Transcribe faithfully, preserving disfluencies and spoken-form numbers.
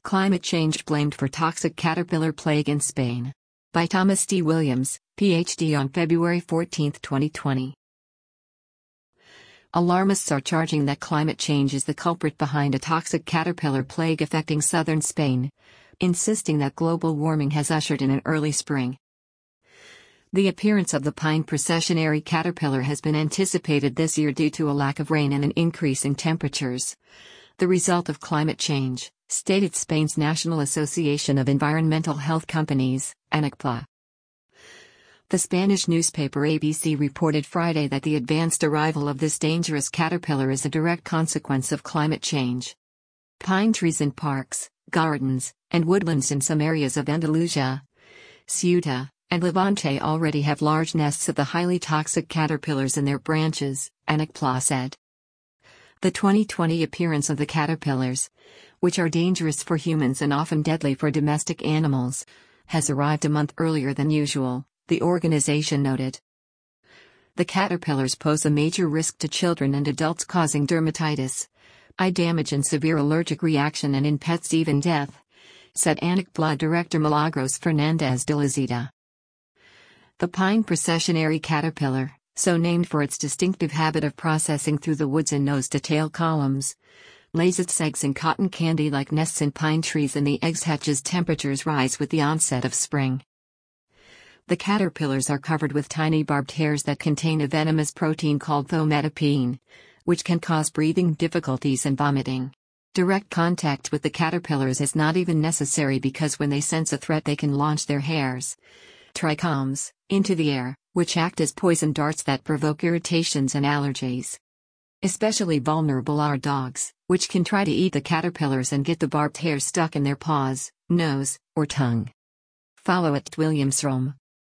Climate change blamed for toxic caterpillar plague in Spain. By Thomas D. Williams, P H D on February fourteenth, twenty twenty. Alarmists are charging that climate change is the culprit behind a toxic caterpillar plague affecting southern Spain, insisting that global warming has ushered in an early spring. The appearance of the pine processionary caterpillar has been anticipated this year due to a lack of rain and an increase in temperatures, the result of climate change, stated Spain's National Association of Environmental Health Companies, ANECPLA. The Spanish newspaper A B C reported Friday that the advanced arrival of this dangerous caterpillar is a direct consequence of climate change. Pine trees in parks, gardens, and woodlands in some areas of Andalusia, Ceuta, and Levante already have large nests of the highly toxic caterpillars in their branches, ANECPLA said. The twenty twenty appearance of the caterpillars, which are dangerous for humans and often deadly for domestic animals, has arrived a month earlier than usual, the organization noted. The caterpillars pose a major risk to children and adults, causing dermatitis, eye damage and severe allergic reaction, and in pets even death, said ANECPLA Director Milagros Fernandez de Lazida. The pine processionary caterpillar, so named for its distinctive habit of processing through the woods in nose-to-tail columns, lays its eggs in cotton candy-like nests in pine trees, and the eggs hatch as temperatures rise with the onset of spring. The caterpillars are covered with tiny barbed hairs that contain a venomous protein called thaumatopein, which can cause breathing difficulties and vomiting. Direct contact with the caterpillars is not even necessary because when they sense a threat they can launch their hairs, trichomes, into the air, which act as poison darts that provoke irritations and allergies. Especially vulnerable are dogs, which can try to eat the caterpillars and get the barbed hair stuck in their paws, nose, or tongue. Follow at Williamsrom.